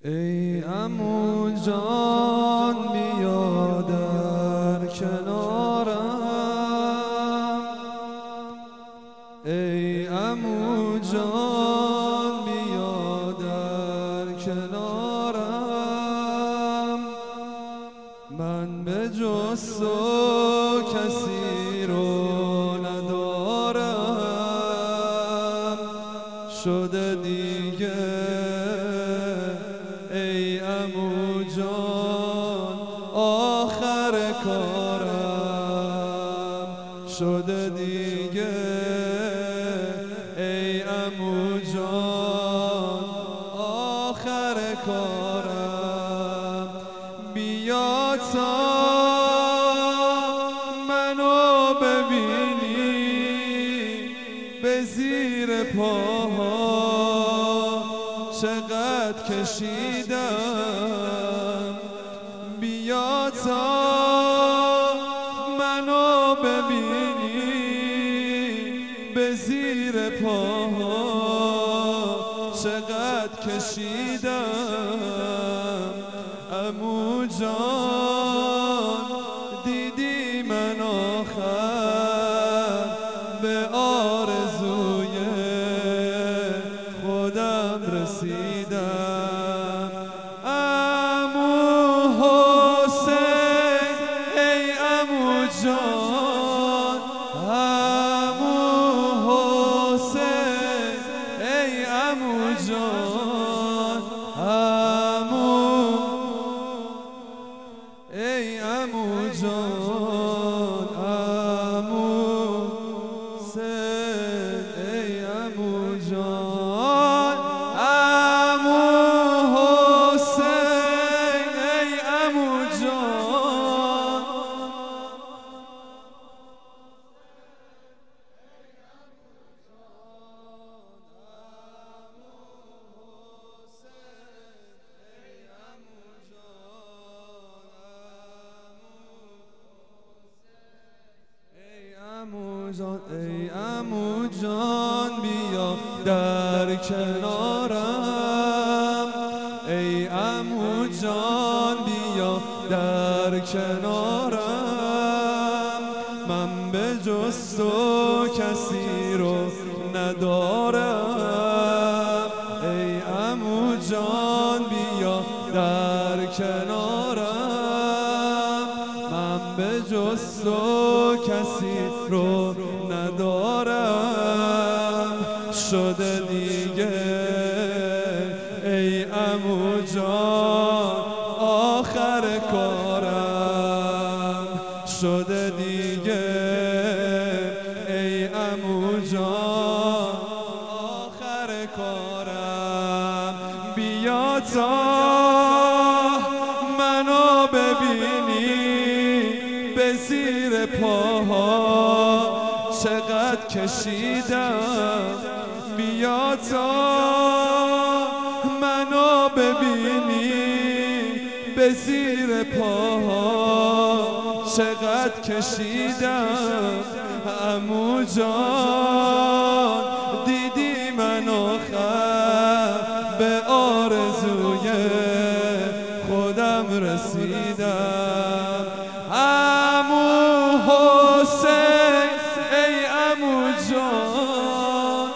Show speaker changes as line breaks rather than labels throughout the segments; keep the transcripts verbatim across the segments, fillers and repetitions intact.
ای عمو جان بیا در کنارم، ای عمو جان بیا در کنارم. من به جز تو کسی رو ندارم، شده دیگه ای عمو جان آخر کارم، شده دیگه ای عمو جان آخر کارم. بیا تا منو ببینی به زیر پاها چقدر کشیدم، بیا تا منو ببینی به زیر پاها چقدر کشیدم. عمو جان دیدی من آخر به آرزوی خودم رسیدم. عمو حسین ای عمو جان، عمو حسین ای عمو جان، عمو ای عمو جان، عمو حسین ای عمو جان، عمو حسین ای عمو جان. ای عمو جان بیا در کنارم، ای عمو جان بیا در کنارم. من به جز تو کسی رو ندارم، ای عمو جان بیا در کنارم. من به جز تو کسی رو ندارم، شده دیگه ای عمو جان آخر کارم، شده دیگه ای عمو جان آخر کارم. بیا تا منو ببینی به زیر پاها چقدر کشیدم، بیا تا منو ببینی به زیر پاها چقدر کشیدم. عمو جان دیدی من آخر به آرزوی خودم رسیدم. عمو حسین ای عمو جان،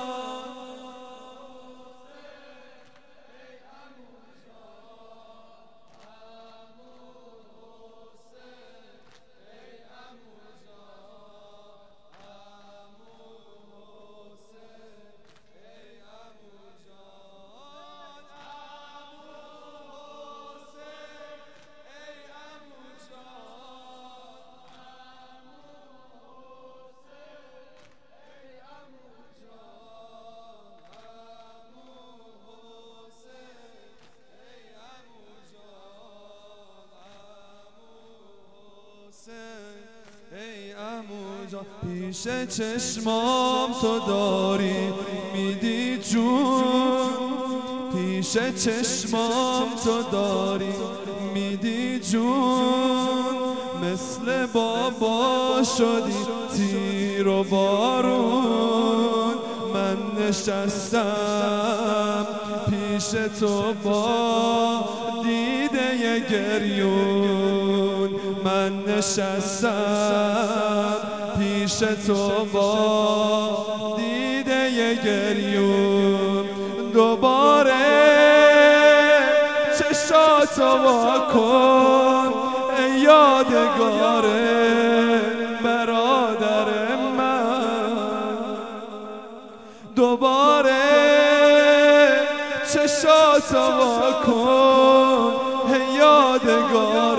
ای عمو جان پیش چشمام تو داری میدی جون، پیش چشمام تو داری میدی جون. مثل بابا شدی تیر و بارون، من نشستم پیش تو با دیده گریون من نشستم پیش تو با دیده گریون دوباره چشاتو وا کن ای یادگار برادر من دوباره چشاتو وا کن ای یادگار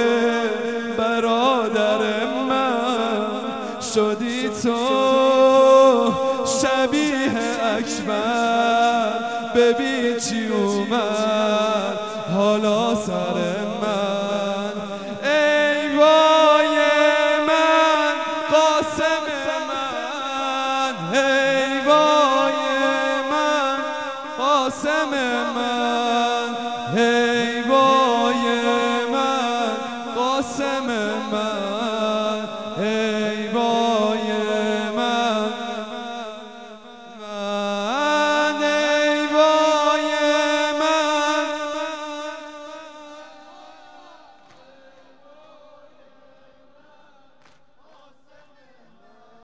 برادر من شدی تو شبیه اکبر ببین چی اومد حالا سر من ای وای من قاسم من ای وای من قاسم من ای وای من قاسم من